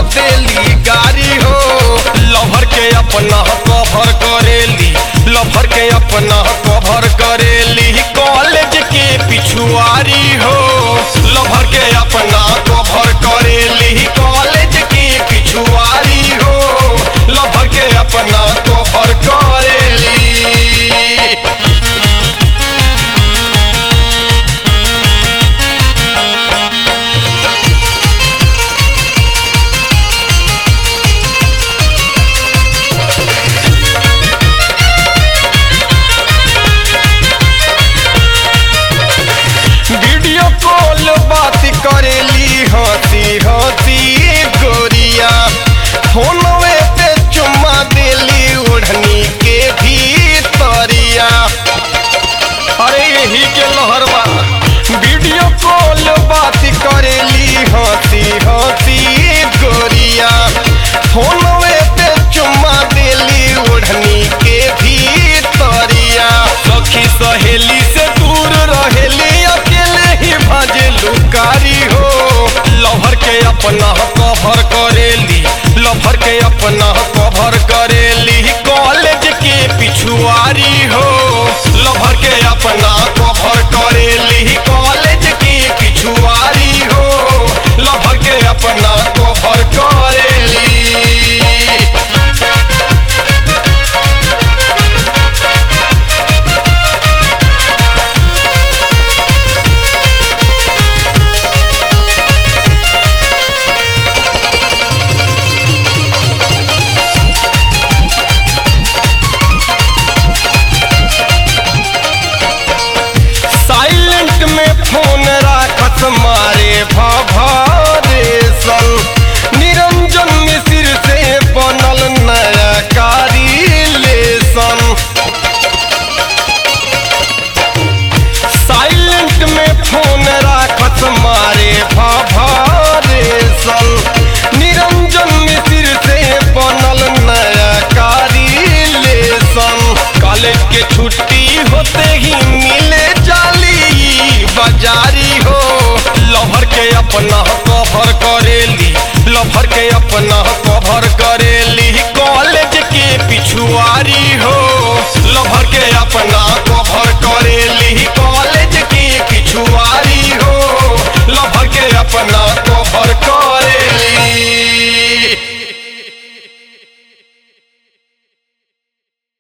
देली गारी हो। लभर के अपना कवर करेली, लभर के अपना कवर करेली कॉलेज के पिछुआरी हो। लभर के अपना कवर करेली कॉलेज के पिछुआरी हो। लभर के अपना कवर करेली। वीडियो कॉल बात करेली हंसी हंसी गोरिया। फोनवे पे चुम्मा देली ओढ़नी के भीतरिया। अरे यही के लहरवा। वीडियो कॉल बात करेली हंसी हंसी गोरिया। फोनवे पे चुम्मा देली ओढ़नी के भीतरिया। सखी सहेली से दूर रहेली, अकेले ही भाजे लुकारी हो। लभर के अपना कवर करेली, लभर के अपना कवर करेली कॉलेज के पिछुआरी हो। लभर के अपना कवर करेली कॉलेज के पिछुआरी हो। लभर के अपना कवर करेली। साइलेंट में फोन राखत मारे भभरेशन। निरंजन मिश्र से बनल नया रिलेशन। साइलेंट में फोन राखत मारे भभरेशन। निरंजन मिश्र से बनल नया रिलेशन। कॉलेज के छुट्टी होते ही